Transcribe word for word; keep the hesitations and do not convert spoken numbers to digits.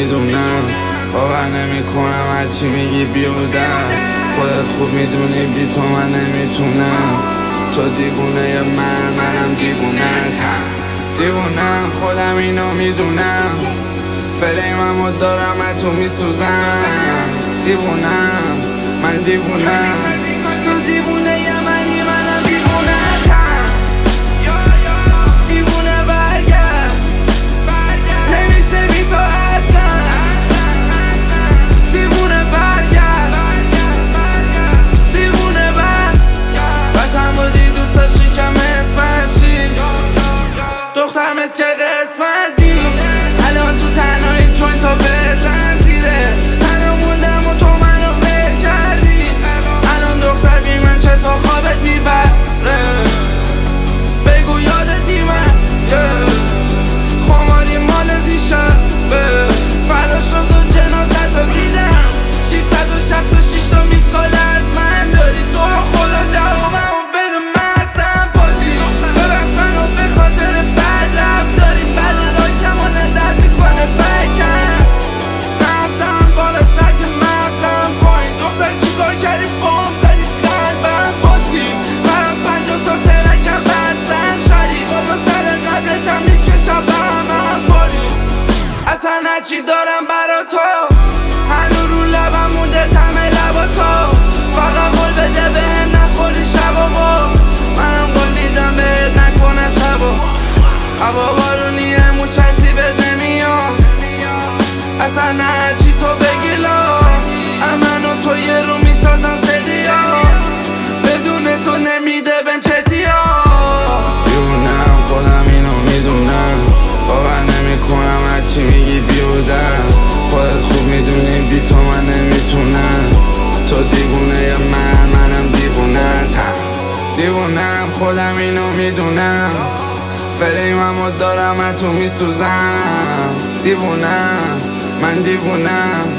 میدونم باور نمی کنم هرچی میگی بیهوده است. خودت خوب میدونی بی تو من نمیتونم. تو دیوونه یا من منم دیوونه تم دیوونم خودم اینو میدونم. فلیممو دارم من تو میسوزم. دیوونم من دیوونم. تو دیوونه یا منی منم دیوونه تم دیوونه برگرد نمیشه بی تو اصلا. دیوونه برگرد دیوونه بر باشم بودی دوست داشتی که اسمشی دختر مثل که قسمتی. الان تو تنهایی چون تو بزن زیره تنها موندم و تو منو ول کردی. الان دختر بی من چطور خوابت میبره بگو یادت نیمد خماری مال دیشبه. فردا شد و جنازت رو دیدم ششصد و شصت و شش تا میسکال از من داری. تو خدا جوابمو بده مستم پاتی. ببخش منو به خاطر بد رفتاری. بد رایسم و ندر میکنه فکرم مغزم بالا سک مغزم پایین. دختر چیکار کردی بام زدی قلبم پاتی. برم پنجاه تا ترکم بستم شدی بابا سر قبلتم میکشم به همم باری. اصلا هرچی دارم برا تو هنو رو لبم مونده تمه لبا تو. فقط قول بده بهم نخوری شب و غف. منم قول میدم بهت نکنم شب و هوا بارونیه موچتی بهت نمیام. اصلا هرچی تو بگی لا من و تو یه رو میسازن سدیا. بدون تو نمیده بهم چتیا. دیونم خودم اینو میدونم باور نمی کنم هرچی میگی بیهوده است. خودت خوب میدونی بی تو من نمیتونم. تو دیوونه یا من منم دیوونه تم دیوونم خودم اینو میدونم. فلیممو دارم من تو میسوزم. دیوونم من دیوونم.